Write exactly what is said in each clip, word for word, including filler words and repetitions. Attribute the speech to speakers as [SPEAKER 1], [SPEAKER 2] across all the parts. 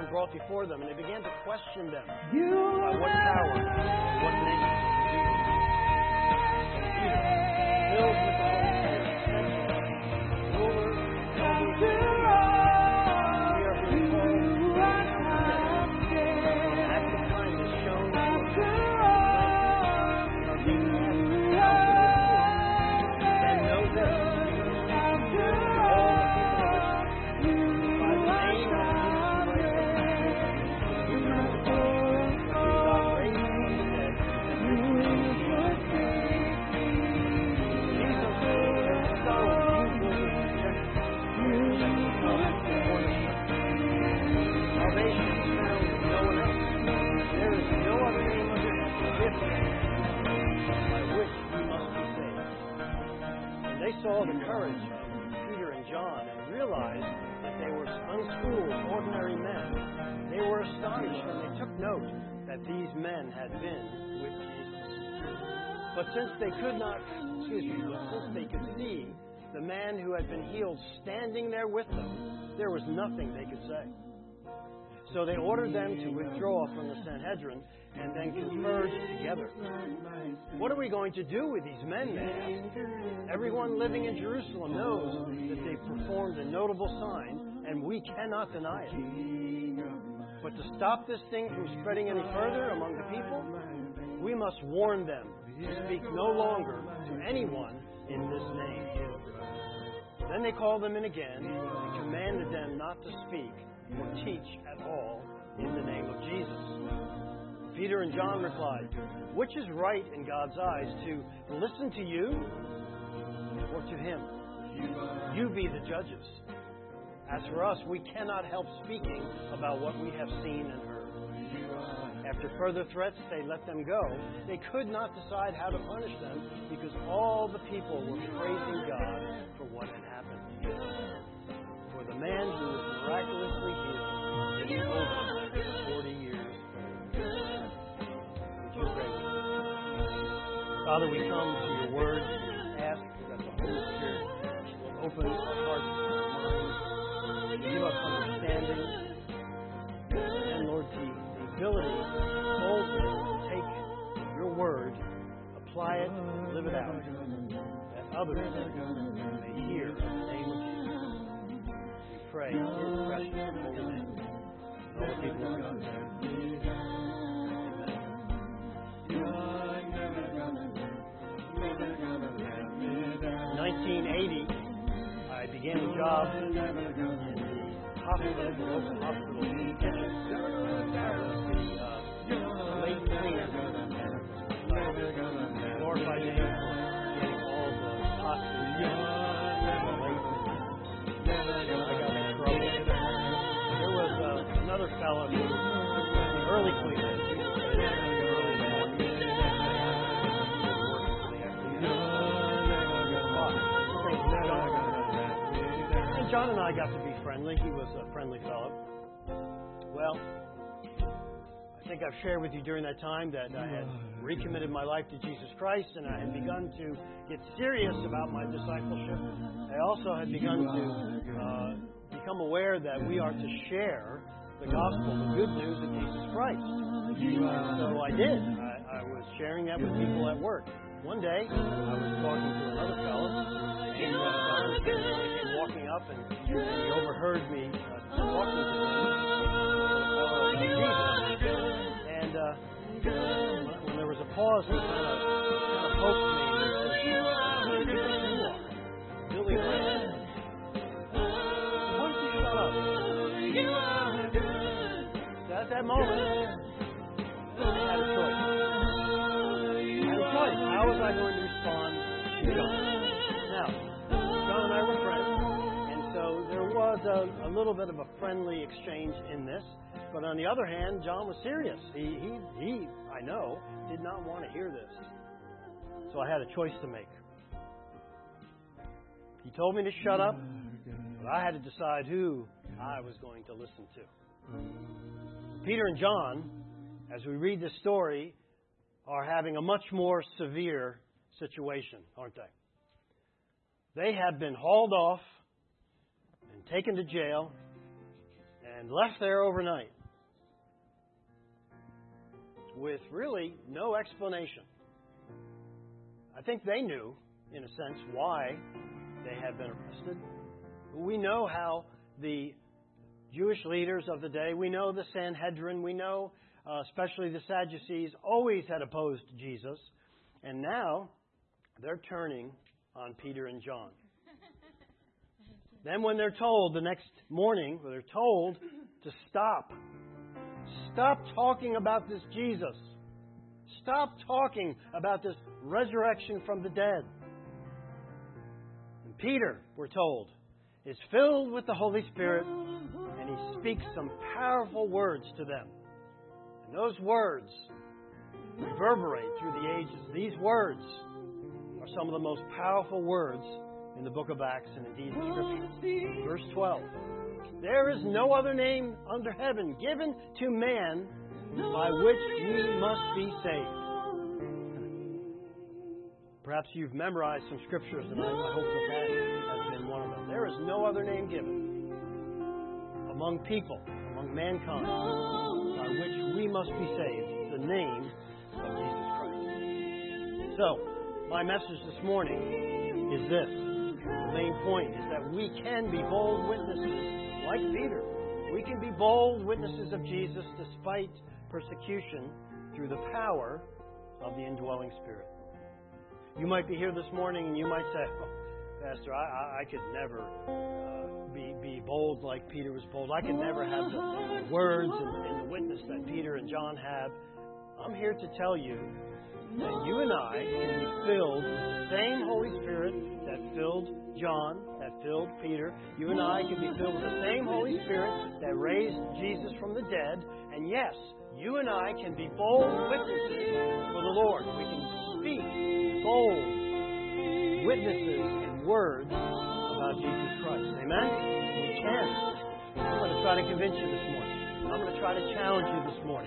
[SPEAKER 1] John brought before them, and they began to question them by what power, what name. And Peter, filled with the Holy Spirit, said to them, "Rulers, elders, we are being called together. An act of kindness shown to us, and are being asked to counsel with you. Then know this, all the people of Israel, by the name of saw the courage of Peter and John and realized that they were unschooled, ordinary men. They were astonished and they took note that these men had been with Jesus. But since they could not, excuse me, but since they could see the man who had been healed standing there with them, there was nothing they could say. So they ordered them to withdraw from the Sanhedrin and then conferred together. What are we going to do with these men, they asked. Everyone living in Jerusalem knows that they performed a notable sign, and we cannot deny it. But to stop this thing from spreading any further among the people, we must warn them to speak no longer to anyone in this name. Then they called them in again and commanded them not to speak or teach at all in the name of Jesus. Peter and John replied, "Which is right in God's eyes, to listen to you or to Him? You be the judges. As for us, we cannot help speaking about what we have seen and heard." After further threats, they let them go. They could not decide how to punish them because all the people were praising God for what had happened. For the man who was miraculously healed is over forty years old. Would you pray? Father, we come to your word and ask that the Holy Spirit will open our hearts and our minds, give us understanding, and Lord, the ability, boldly to take your word, apply it, and live it out, that others may hear in the name of Jesus. We pray in His precious and holy name. All the people of God say, in nineteen eighty, I began a job in the hospital, the local hospital kitchen. I was the uh, late cleaner. Glorified name for getting all the pots and pans late. I got in trouble. There was uh, another fellow who was the early cleaner. John and I got to be friendly. He was a friendly fellow. Well, I think I've shared with you during that time that I had recommitted my life to Jesus Christ, and I had begun to get serious about my discipleship. I also had begun to uh, become aware that we are to share the gospel, the good news of Jesus Christ. So I did. I, I was sharing that with people at work. One day, I was talking to another fellow, and uh, John came walking up, and, and he overheard me uh, talking to him about Jesus. And uh, when, when there was a pause, he kind of, kind of poked me and said, "You are Billy Graham. Why don't you shut up?" So at that moment, I had a choice. How was I going to respond to John? Now, John and I were friends, and so there was a, a little bit of a friendly exchange in this. But on the other hand, John was serious. He, he, he, I know, did not want to hear this. So I had a choice to make. He told me to shut up, but I had to decide who I was going to listen to. Peter and John, as we read this story, are having a much more severe situation, aren't they? They have been hauled off and taken to jail and left there overnight with really no explanation. I think they knew, in a sense, why they had been arrested. We know how the Jewish leaders of the day, we know the Sanhedrin, we know uh, especially the Sadducees, always had opposed Jesus. And now they're turning on Peter and John. Then when they're told the next morning, they're told to stop. Stop talking about this Jesus. Stop talking about this resurrection from the dead. And Peter, we're told, is filled with the Holy Spirit, and he speaks some powerful words to them. And those words reverberate through the ages. These words are some of the most powerful words in the book of Acts and indeed in Scripture. Verse twelve. There is no other name under heaven given to man by which we must be saved. Perhaps you've memorized some scriptures, and I hope that that has been one of them. There is no other name given among people, among mankind, by which we must be saved, the name of Jesus Christ. So, my message this morning is this. The main point is that we can be bold witnesses like Peter. We can be bold witnesses of Jesus despite persecution through the power of the indwelling Spirit. You might be here this morning and you might say, oh, Pastor, I, I could never uh, be, be bold like Peter was bold. I could never have the words and, and the witness that Peter and John have. I'm here to tell you that you and I can be filled with the same Holy Spirit that filled John, that filled Peter. You and I can be filled with the same Holy Spirit that raised Jesus from the dead. And yes, you and I can be bold witnesses for the Lord. We can speak bold witnesses and words about Jesus Christ. Amen? We can. I'm going to try to convince you this morning. I'm going to try to challenge you this morning.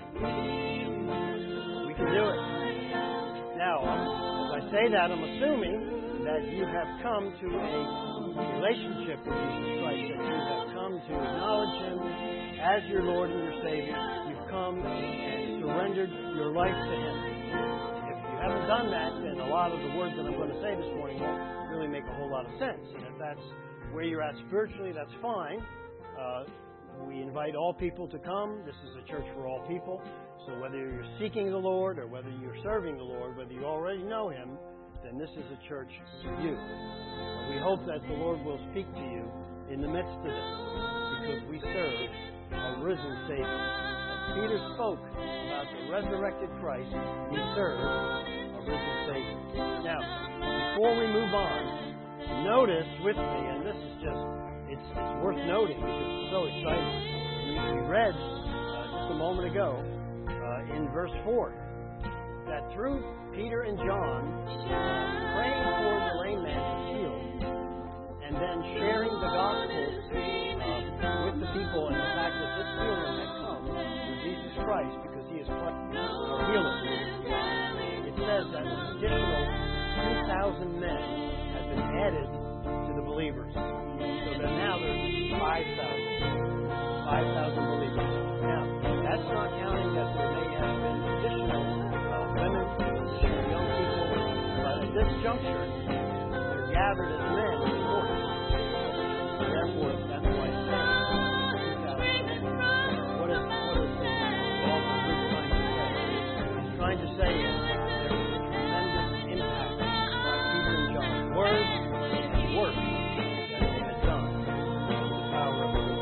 [SPEAKER 1] We can do it. Now, as I say that, I'm assuming that you have come to a relationship with Jesus Christ, that you have come to acknowledge Him as your Lord and your Savior. You've come and surrendered your life to Him. If you haven't done that, then a lot of the words that I'm going to say this morning won't really make a whole lot of sense. And if that's where you're at spiritually, that's fine. Uh, we invite all people to come. This is a church for all people. So whether you're seeking the Lord or whether you're serving the Lord, whether you already know Him, then this is a church for you. And we hope that the Lord will speak to you in the midst of this, because we serve a risen Savior. As Peter spoke about the resurrected Christ, we serve a risen Savior. Now, before we move on, notice with me, and this is just, it's, it's worth noting because it's so exciting. We, we read uh, just a moment ago uh, in verse four that through Peter and John praying for the lame man to be healed, and then sharing the gospel uh, with the people and the fact that this healing had come through Jesus Christ because He is our healer. It says that an additional two thousand men have been added to the believers. So that now there's five thousand. five thousand believers. Now, that's not counting that there may have been additional uh, women, additional young people, but at this juncture, they're gathered as men in court. Therefore, that's why it's saying two thousand. What is, what is the author trying to say? He's trying to say is there was a tremendous impact by Peter and John's words and work that they had done in the power of the Lord.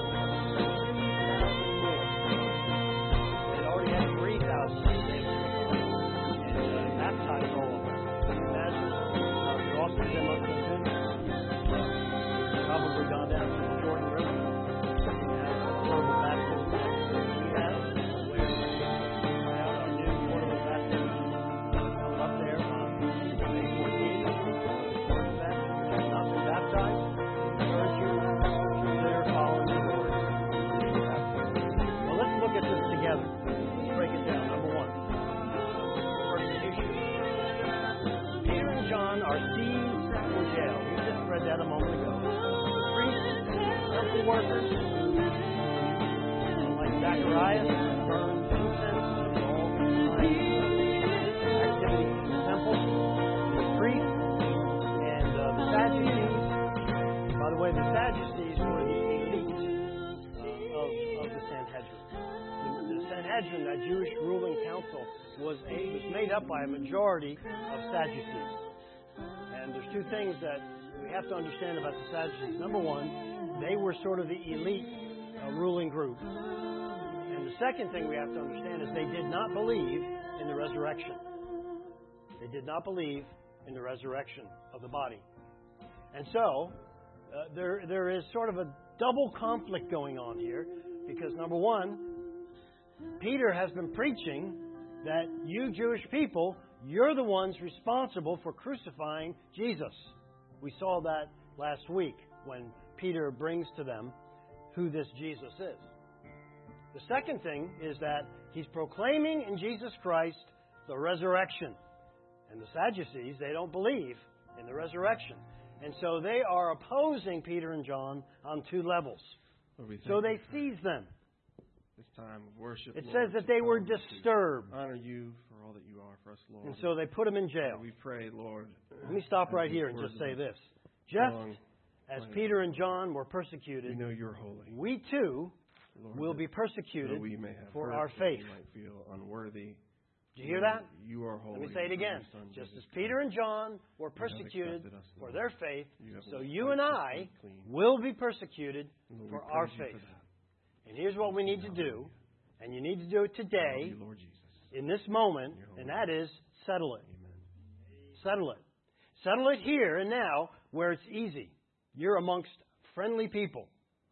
[SPEAKER 1] They already had three thousand and uh, baptized all of them. Can you imagine how exhausted they must have been? Probably gone down to the Jordan River and had a portable baptism that we have, where we have our new portable baptism coming up there on May fourteenth. Jordan baptism. If you have not been baptized, I encourage you to consider following the Lord. Well, let's look at this together. Let's break it down. Number one, persecution. Peter and John are seized in jail. We just read that a moment ago. Priests, temple workers, Zacharias burned incense to all activities in the temple. The priests and uh, the Sadducees. By the way, the Sadducees were the elite uh, of, of the Sanhedrin. The, the Sanhedrin, that Jewish ruling council, was, a, was made up by a majority of Sadducees. And there's two things that we have to understand about the Sadducees. Number one, they were sort of the elite uh, ruling group. And the second thing we have to understand is they did not believe in the resurrection. They did not believe in the resurrection of the body. And so, uh, there there is sort of a double conflict going on here, because number one, Peter has been preaching that you Jewish people, you're the ones responsible for crucifying Jesus. We saw that last week when Peter brings to them who this Jesus is. The second thing is that he's proclaiming in Jesus Christ the resurrection. And the Sadducees, they don't believe in the resurrection. And so they are opposing Peter and John on two levels. So they seize them.
[SPEAKER 2] This time of worship.
[SPEAKER 1] It
[SPEAKER 2] Lord,
[SPEAKER 1] says that they were disturbed.
[SPEAKER 2] Honor you for all that you are for us, Lord.
[SPEAKER 1] And so they put him in jail.
[SPEAKER 2] Lord, we pray, Lord.
[SPEAKER 1] Let me stop right here and just say this. Just as Peter and John were persecuted,
[SPEAKER 2] we know you're holy.
[SPEAKER 1] We too
[SPEAKER 2] Lord,
[SPEAKER 1] will be persecuted
[SPEAKER 2] we may have
[SPEAKER 1] for
[SPEAKER 2] hurt,
[SPEAKER 1] our faith.
[SPEAKER 2] we might feel unworthy.
[SPEAKER 1] Do you hear that?
[SPEAKER 2] You are holy.
[SPEAKER 1] Let me say it again. Just as Peter and John were persecuted for their faith, so you and I will be persecuted for our faith. And here's what we need to do, and you need to do it today, in this moment, and that is settle it. Settle it. Settle it here and now where it's easy. You're amongst friendly people.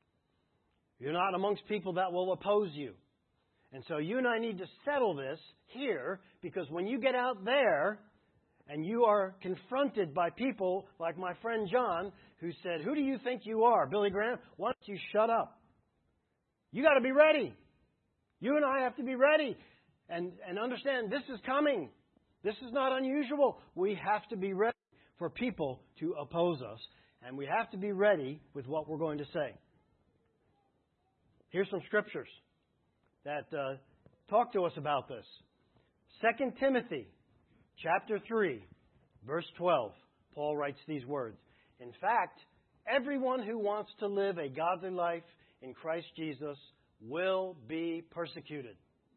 [SPEAKER 1] You're not amongst people that will oppose you. And so you and I need to settle this here, because when you get out there and you are confronted by people like my friend John, who said, "Who do you think you are, Billy Graham? Why don't you shut up?" You got to be ready. You and I have to be ready and, and understand this is coming. This is not unusual. We have to be ready for people to oppose us, and we have to be ready with what we're going to say. Here's some scriptures that uh, talk to us about this. Second Timothy chapter three, verse twelve. Paul writes these words. In fact, everyone who wants to live a godly life in Christ Jesus will be persecuted.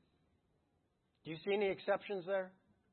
[SPEAKER 1] Do you see any exceptions there?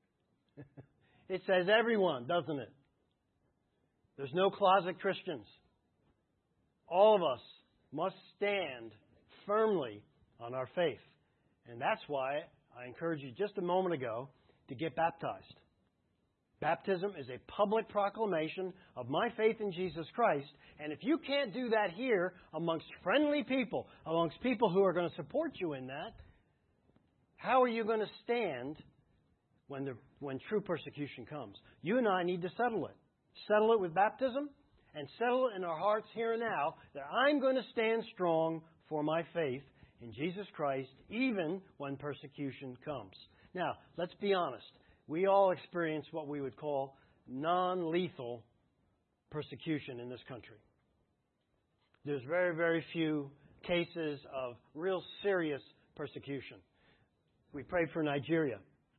[SPEAKER 1] It says everyone, doesn't it? There's no closet Christians. All of us must stand firmly on our faith. And that's why I encouraged you just a moment ago to get baptized. Baptism is a public proclamation of my faith in Jesus Christ. And if you can't do that here amongst friendly people, amongst people who are going to support you in that, how are you going to stand when the, when true persecution comes? You and I need to settle it. Settle it with baptism and settle it in our hearts here and now that I'm going to stand strong for my faith in Jesus Christ, even when persecution comes. Now, let's be honest. We all experience what we would call non-lethal persecution in this country. There's very, very few cases of real serious persecution. We prayed for Nigeria.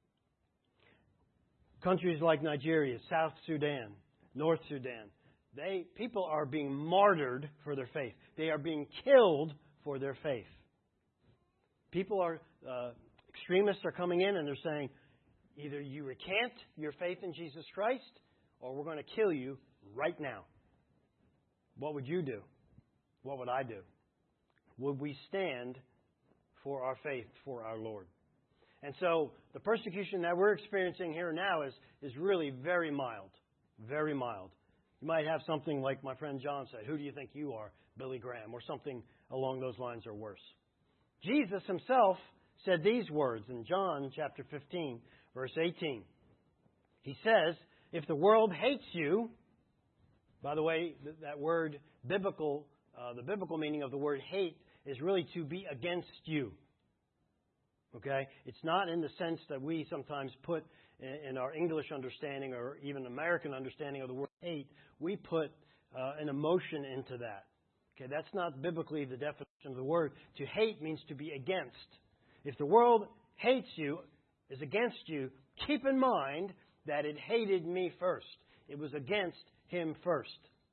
[SPEAKER 1] Countries like Nigeria, South Sudan, North Sudan, they people are being martyred for their faith. They are being killed for their faith. People are, uh, extremists are coming in and they're saying, either you recant your faith in Jesus Christ or we're going to kill you right now. What would you do? What would I do? Would we stand for our faith, for our Lord? And so the persecution that we're experiencing here now is, is really very mild. Very mild. You might have something like my friend John said, "Who do you think you are, Billy Graham?" or something along those lines or worse. Jesus himself said these words in John chapter fifteen, verse eighteen. He says, if the world hates you, by the way, that word biblical, uh, the biblical meaning of the word hate is really to be against you. Okay? It's not in the sense that we sometimes put in, in our English understanding or even American understanding of the word hate. We put uh, an emotion into that. Okay, that's not biblically the definition of the word. To hate means to be against. If the world hates you, is against you, keep in mind that it hated me first. It was against him first.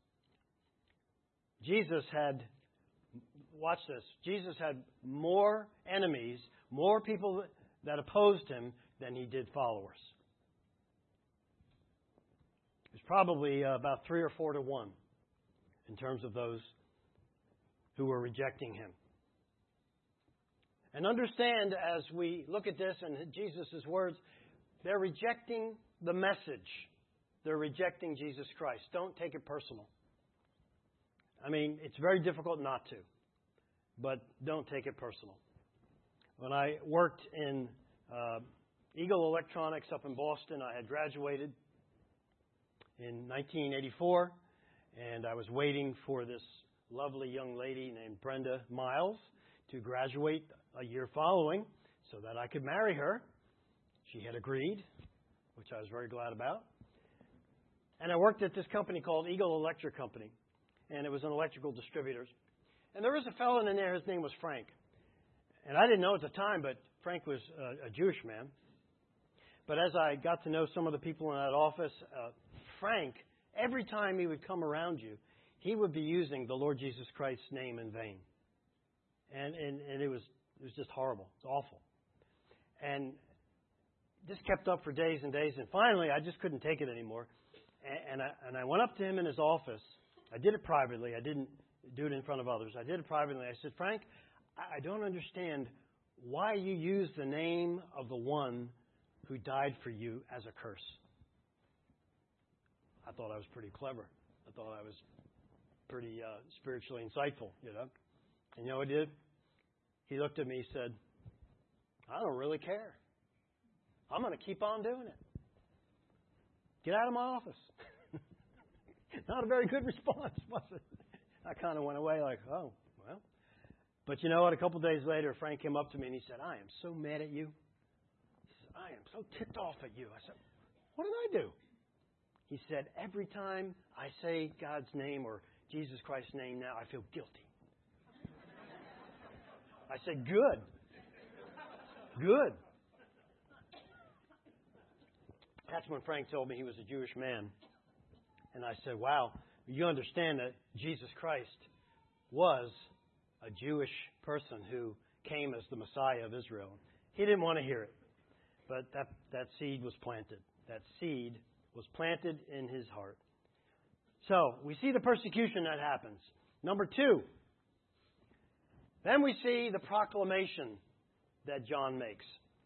[SPEAKER 1] Jesus had, watch this, Jesus had more enemies, more people that opposed him than he did followers. It was probably uh, about three or four to one in terms of those who were rejecting him. And understand, as we look at this and Jesus' words, they're rejecting the message. They're rejecting Jesus Christ. Don't take it personal. I mean, it's very difficult not to, but don't take it personal. When I worked in uh, Eagle Electronics up in Boston, I had graduated in nineteen eighty-four, and I was waiting for this lovely young lady named Brenda Miles to graduate a year following so that I could marry her. She had agreed, which I was very glad about. And I worked at this company called Eagle Electric Company, and it was an electrical distributor. And there was a fellow in there, his name was Frank. And I didn't know at the time, but Frank was a, a Jewish man. But as I got to know some of the people in that office, uh, Frank, every time he would come around you, he would be using the Lord Jesus Christ's name in vain. And, and, and it was it was just horrible. It's awful. And this kept up for days and days. And finally, I just couldn't take it anymore. And, and, I, and I went up to him in his office. I did it privately. I didn't do it in front of others. I did it privately. I said, Frank, I don't understand why you use the name of the one who died for you as a curse. I thought I was pretty clever. I thought I was pretty uh, spiritually insightful, you know. And you know what he did? He looked at me and said, I don't really care. I'm going to keep on doing it. Get out of my office. Not a very good response, was it? I kind of went away like, oh, well. But you know what? A couple of days later, Frank came up to me and he said, I am so mad at you. He said, I am so ticked off at you. I said, what did I do? He said, every time I say God's name or Jesus Christ's name now, I feel guilty. I said, good. Good. That's when Frank told me he was a Jewish man. And I said, wow, you understand that Jesus Christ was a Jewish person who came as the Messiah of Israel. He didn't want to hear it. But that, that seed was planted. That seed was planted in his heart. So, we see the persecution that happens. Number two, then we see the proclamation that John makes.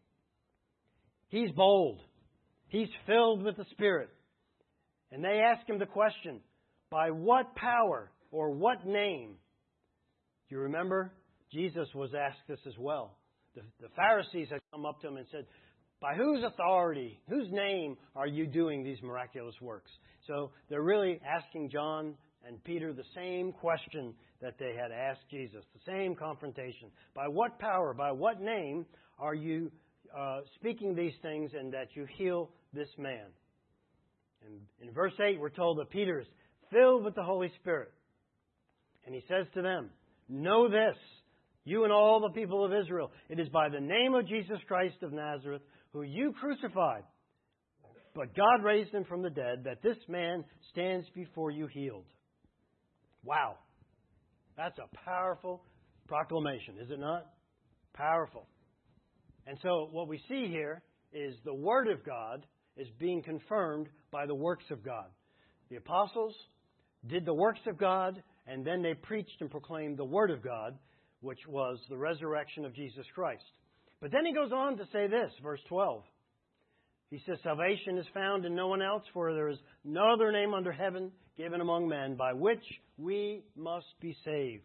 [SPEAKER 1] He's bold. He's filled with the Spirit. And they ask him the question, by what power or what name? Do you remember? Jesus was asked this as well. The, the Pharisees had come up to him and said, by whose authority, whose name are you doing these miraculous works? So they're really asking John and Peter the same question that they had asked Jesus, the same confrontation. By what power, by what name are you uh, speaking these things and that you heal this man? And in verse eight, we're told that Peter is filled with the Holy Spirit. And he says to them, know this, you and all the people of Israel, it is by the name of Jesus Christ of Nazareth, who you crucified, but God raised him from the dead, that this man stands before you healed. Wow. That's a powerful proclamation, is it not? Powerful. And so what we see here is the Word of God is being confirmed by the works of God. The apostles did the works of God, and then they preached and proclaimed the Word of God, which was the resurrection of Jesus Christ. But then he goes on to say this, verse twelve. He says, salvation is found in no one else, for there is no other name under heaven given among men by which we must be saved.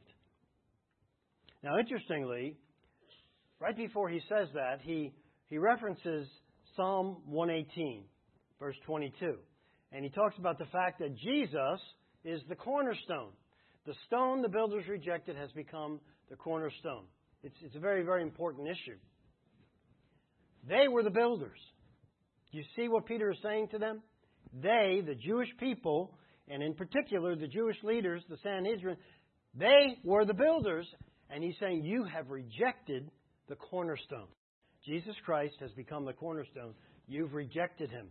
[SPEAKER 1] Now, interestingly, right before he says that, he, he references Psalm one eighteen, verse twenty-two. And he talks about the fact that Jesus is the cornerstone. The stone the builders rejected has become the cornerstone. It's, it's a very, very important issue. They were the builders. Do you see what Peter is saying to them? They, the Jewish people, and in particular the Jewish leaders, the Sanhedrin, They were the builders, and he's saying, you have rejected the cornerstone. Jesus Christ has become the cornerstone. You've rejected him.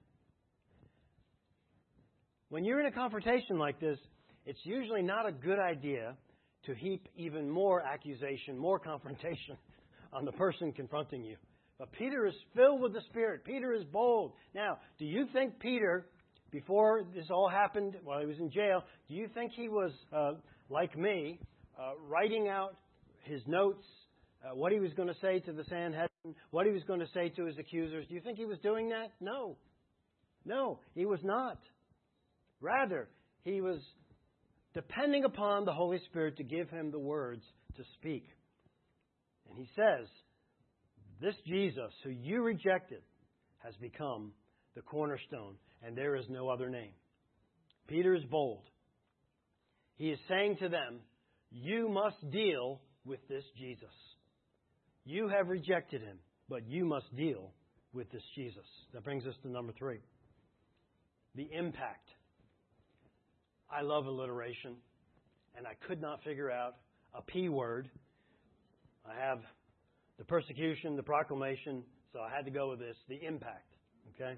[SPEAKER 1] When you're in a confrontation like this, it's usually not a good idea to heap even more accusation, more confrontation on the person confronting you. But Peter is filled with the Spirit. Peter is bold. Now, do you think Peter, before this all happened, while he was in jail, do you think he was, uh, like me, uh, writing out his notes, uh, what he was going to say to the Sanhedrin, what he was going to say to his accusers? Do you think he was doing that? No. No, he was not. Rather, he was depending upon the Holy Spirit to give him the words to speak. And he says, this Jesus who you rejected has become the cornerstone, and there is no other name. Peter is bold. He is saying to them, you must deal with this Jesus. You have rejected him, but you must deal with this Jesus. That brings us to number three. The impact. I love alliteration, and I could not figure out a P word. I have the persecution, the proclamation, so I had to go with this, the impact. Okay?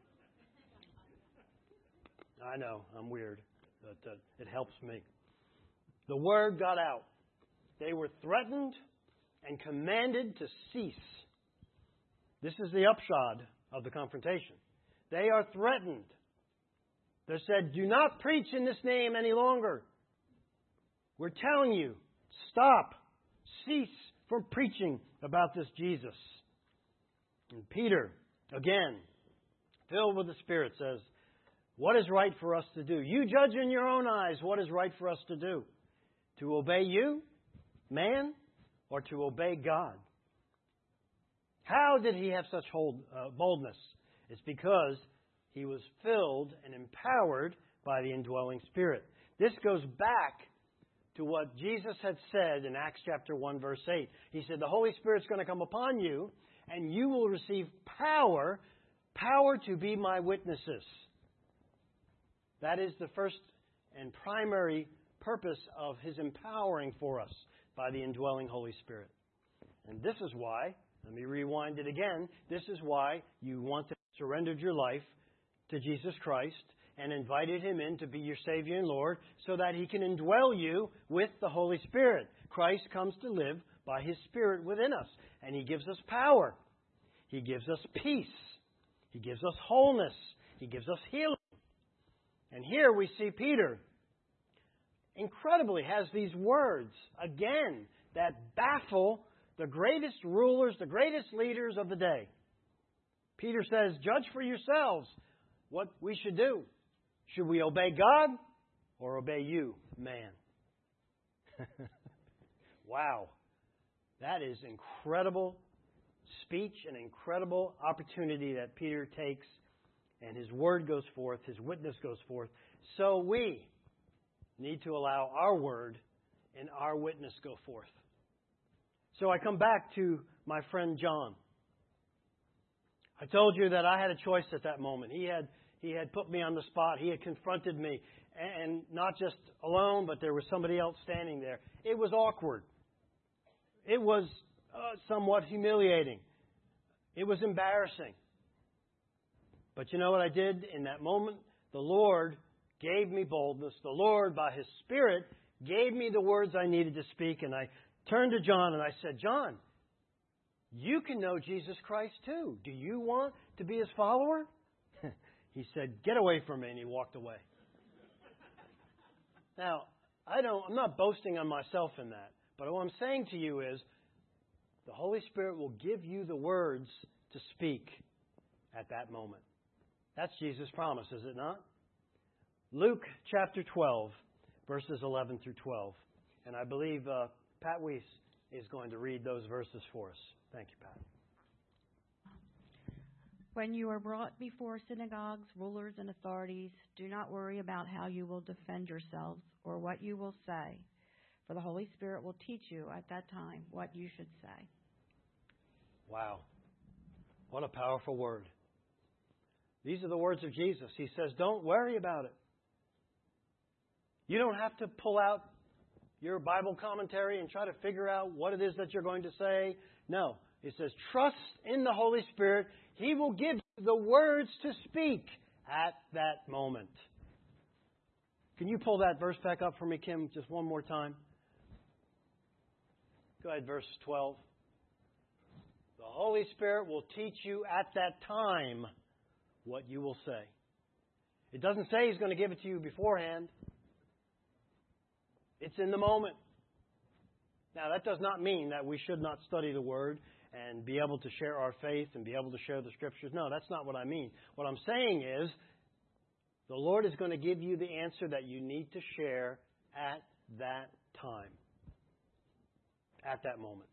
[SPEAKER 1] I know, I'm weird, but uh, it helps me. The word got out. They were threatened and commanded to cease. This is the upshot of the confrontation. They are threatened. They said, do not preach in this name any longer. We're telling you, stop, cease from preaching about this Jesus. And Peter, again, filled with the Spirit, says, what is right for us to do? You judge in your own eyes what is right for us to do. To obey you, man, or to obey God? How did he have such hold, uh, boldness? It's because he was filled and empowered by the indwelling Spirit. This goes back to what Jesus had said in Acts chapter one, verse eight. He said, the Holy Spirit's going to come upon you, and you will receive power, power to be my witnesses. That is the first and primary purpose of his empowering for us by the indwelling Holy Spirit. And this is why, let me rewind it again, this is why you want to surrender your life to Jesus Christ and invited him in to be your Savior and Lord so that he can indwell you with the Holy Spirit. Christ comes to live by his Spirit within us, and he gives us power. He gives us peace. He gives us wholeness. He gives us healing. And here we see Peter incredibly has these words, again, that baffle the greatest rulers, the greatest leaders of the day. Peter says, judge for yourselves what we should do. Should we obey God or obey you, man? Wow. That is incredible speech, an incredible opportunity that Peter takes, and his word goes forth, his witness goes forth. So we need to allow our word and our witness go forth. So I come back to my friend John. I told you that I had a choice at that moment. He had he had put me on the spot. He had confronted me, and not just alone, but there was somebody else standing there. It was awkward. It was uh, somewhat humiliating. It was embarrassing. But you know what I did in that moment? The Lord gave me boldness. The Lord, by his Spirit, gave me the words I needed to speak. And I turned to John and I said, John, you can know Jesus Christ too. Do you want to be his follower? He said, get away from me. And he walked away. Now, I don't, I'm not boasting on myself in that. But what I'm saying to you is the Holy Spirit will give you the words to speak at that moment. That's Jesus' promise, is it not? Luke chapter twelve, verses eleven through twelve. And I believe uh, Pat Weiss is going to read those verses for us. Thank you, Pat.
[SPEAKER 3] When you are brought before synagogues, rulers, and authorities, do not worry about how you will defend yourselves or what you will say, for the Holy Spirit will teach you at that time what you should say.
[SPEAKER 1] Wow. What a powerful word. These are the words of Jesus. He says, don't worry about it. You don't have to pull out your Bible commentary and try to figure out what it is that you're going to say. No. It says, trust in the Holy Spirit. He will give you the words to speak at that moment. Can you pull that verse back up for me, Kim, just one more time? Go ahead, verse twelve. The Holy Spirit will teach you at that time what you will say. It doesn't say He's going to give it to you beforehand. It's in the moment. Now, that does not mean that we should not study the Word and be able to share our faith and be able to share the Scriptures. No, that's not what I mean. What I'm saying is, the Lord is going to give you the answer that you need to share at that time. At that moment.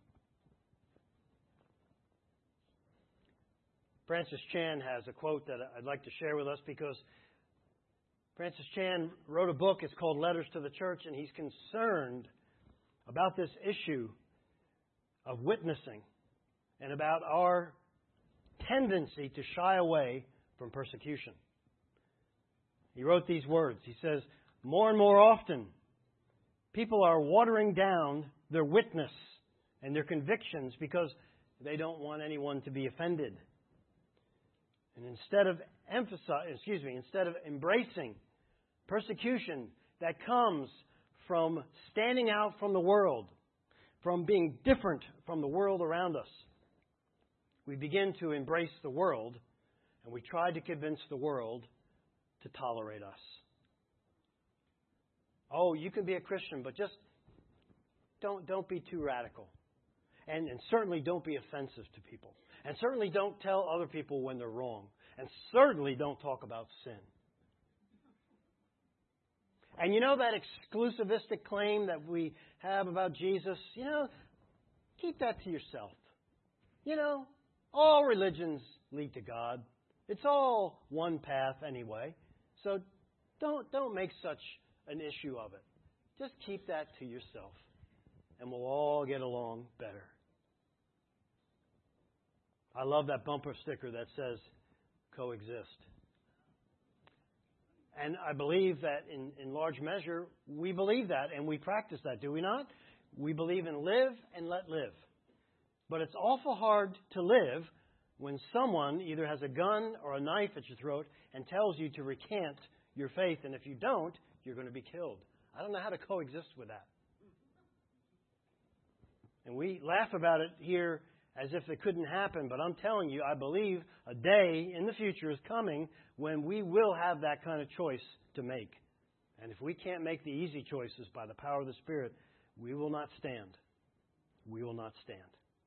[SPEAKER 1] Francis Chan has a quote that I'd like to share with us because Francis Chan wrote a book. It's called Letters to the Church, and he's concerned about this issue of witnessing and about our tendency to shy away from persecution. He wrote these words. He says, more and more often, people are watering down their witness and their convictions because they don't want anyone to be offended. And instead of emphasize, excuse me, instead of embracing persecution that comes from standing out from the world, from being different from the world around us, we begin to embrace the world, and we try to convince the world to tolerate us. Oh, you can be a Christian, but just don't don't be too radical. And, and certainly don't be offensive to people. And certainly don't tell other people when they're wrong. And certainly don't talk about sin. And you know that exclusivistic claim that we have about Jesus? You know, keep that to yourself. You know, all religions lead to God. It's all one path anyway. So don't don't make such an issue of it. Just keep that to yourself. And we'll all get along better. I love that bumper sticker that says, coexist. And I believe that in, in large measure, we believe that and we practice that, do we not? We believe in live and let live. But it's awful hard to live when someone either has a gun or a knife at your throat and tells you to recant your faith. And if you don't, you're going to be killed. I don't know how to coexist with that. And we laugh about it here as if it couldn't happen. But I'm telling you, I believe a day in the future is coming when we will have that kind of choice to make. And if we can't make the easy choices by the power of the Spirit, we will not stand. We will not stand.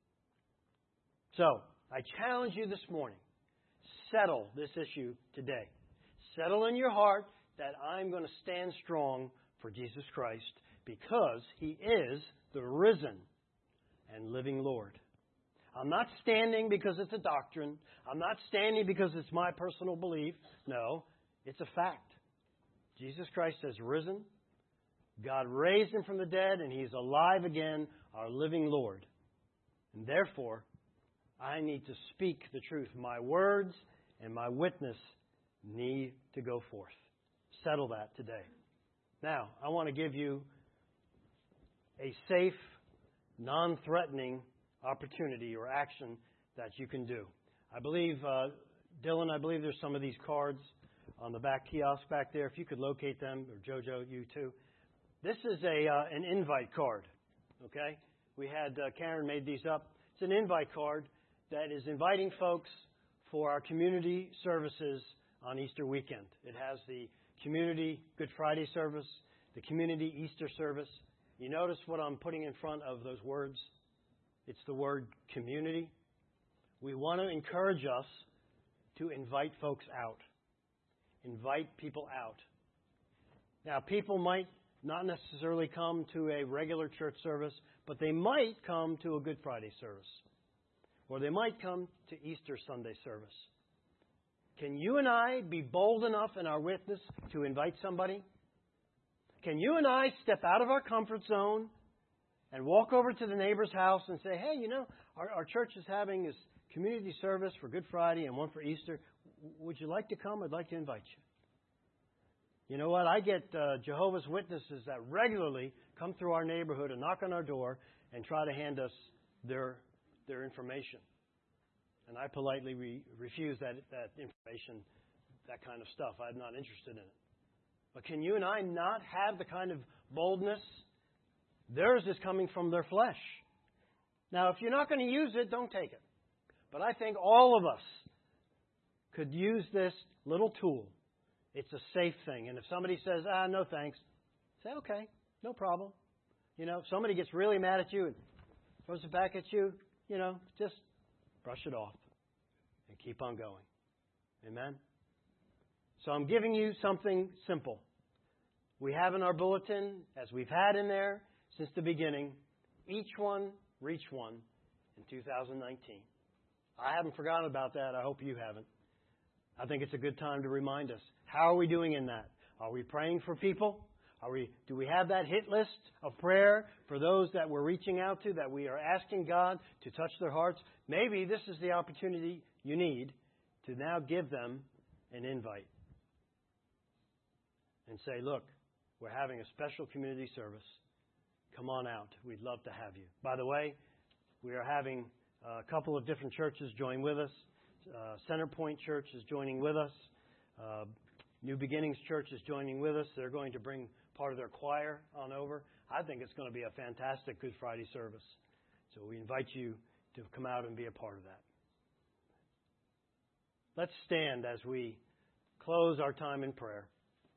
[SPEAKER 1] So, I challenge you this morning, settle this issue today. Settle in your heart that I'm going to stand strong for Jesus Christ because He is the risen and living Lord. I'm not standing because it's a doctrine. I'm not standing because it's my personal belief. No, it's a fact. Jesus Christ has risen. God raised Him from the dead, and He's alive again, our living Lord. And therefore, I need to speak the truth. My words and my witness need to go forth. Settle that today. Now, I want to give you a safe, non-threatening opportunity or action that you can do. I believe, uh, Dylan, I believe there's some of these cards on the back kiosk back there. If you could locate them, or Jojo, you too. This is a uh, an invite card, okay? We had uh, Karen made these up. It's an invite card that is inviting folks for our community services on Easter weekend. It has the community Good Friday service, the community Easter service. You notice what I'm putting in front of those words? It's the word community. We want to encourage us to invite folks out. Invite people out. Now, people might not necessarily come to a regular church service, but they might come to a Good Friday service. Or they might come to Easter Sunday service. Can you and I be bold enough in our witness to invite somebody? Can you and I step out of our comfort zone and walk over to the neighbor's house and say, hey, you know, our, our church is having this community service for Good Friday and one for Easter. Would you like to come? I'd like to invite you. You know what? I get uh, Jehovah's Witnesses that regularly come through our neighborhood and knock on our door and try to hand us their their information. And I politely re- refuse that, that information, that kind of stuff. I'm not interested in it. But can you and I not have the kind of boldness? Theirs is coming from their flesh. Now, if you're not going to use it, don't take it. But I think all of us could use this little tool. It's a safe thing. And if somebody says, ah, no thanks, say, okay, no problem. You know, if somebody gets really mad at you and throws it back at you, you know, just brush it off and keep on going. Amen? So I'm giving you something simple. We have in our bulletin, as we've had in there since the beginning, each one, reach one in two thousand nineteen. I haven't forgotten about that. I hope you haven't. I think it's a good time to remind us. How are we doing in that? Are we praying for people? Are we? Do we have that hit list of prayer for those that we're reaching out to, that we are asking God to touch their hearts? Maybe this is the opportunity you need to now give them an invite and say, look, we're having a special community service. Come on out. We'd love to have you. By the way, we are having a couple of different churches join with us. Uh, Center Point Church is joining with us. Uh, New Beginnings Church is joining with us. They're going to bring part of their choir on over. I think it's going to be a fantastic Good Friday service. So we invite you to come out and be a part of that. Let's stand as we close our time in prayer.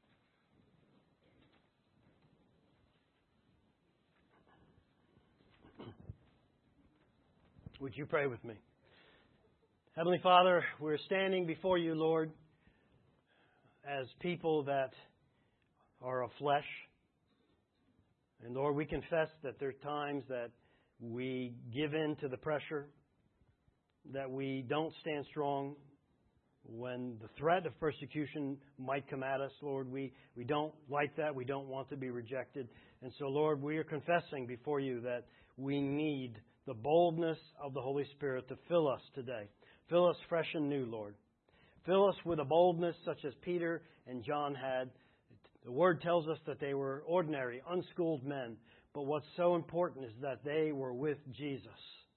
[SPEAKER 1] Would you pray with me? Heavenly Father, we're standing before you, Lord, as people that are of flesh. And Lord, we confess that there are times that we give in to the pressure, that we don't stand strong when the threat of persecution might come at us. Lord, we, we don't like that. We don't want to be rejected. And so, Lord, we are confessing before you that we need the boldness of the Holy Spirit to fill us today. Fill us fresh and new, Lord. Fill us with a boldness such as Peter and John had. The Word tells us that they were ordinary, unschooled men. But what's so important is that they were with Jesus.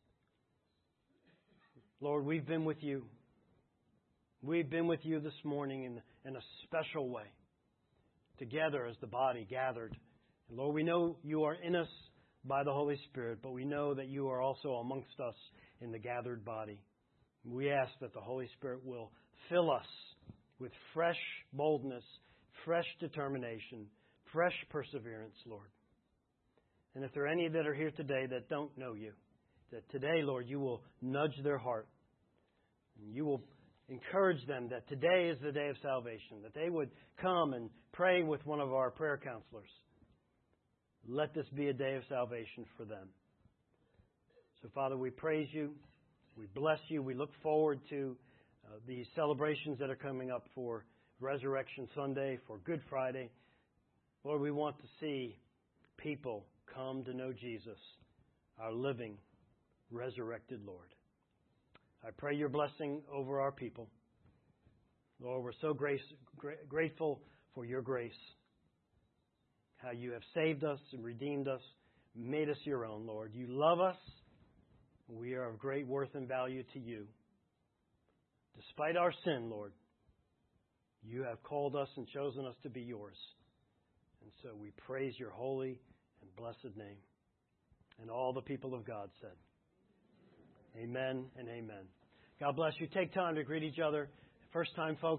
[SPEAKER 1] Lord, we've been with you. We've been with you this morning in, in a special way. Together as the body gathered. And Lord, we know you are in us by the Holy Spirit, but we know that you are also amongst us in the gathered body. We ask that the Holy Spirit will fill us with fresh boldness, fresh determination, fresh perseverance, Lord. And if there are any that are here today that don't know you, that today, Lord, you will nudge their heart. And you will encourage them that today is the day of salvation, that they would come and pray with one of our prayer counselors. Let this be a day of salvation for them. So, Father, we praise you. We bless you. We look forward to uh, the celebrations that are coming up for Resurrection Sunday, for Good Friday. Lord, we want to see people come to know Jesus, our living, resurrected Lord. I pray your blessing over our people. Lord, we're so grace, gra- grateful for your grace, how you have saved us and redeemed us, made us your own, Lord. You love us. We are of great worth and value to you. Despite our sin, Lord, you have called us and chosen us to be yours. And so we praise your holy and blessed name. And all the people of God said, amen and amen. God bless you. Take time to greet each other. First time, folks.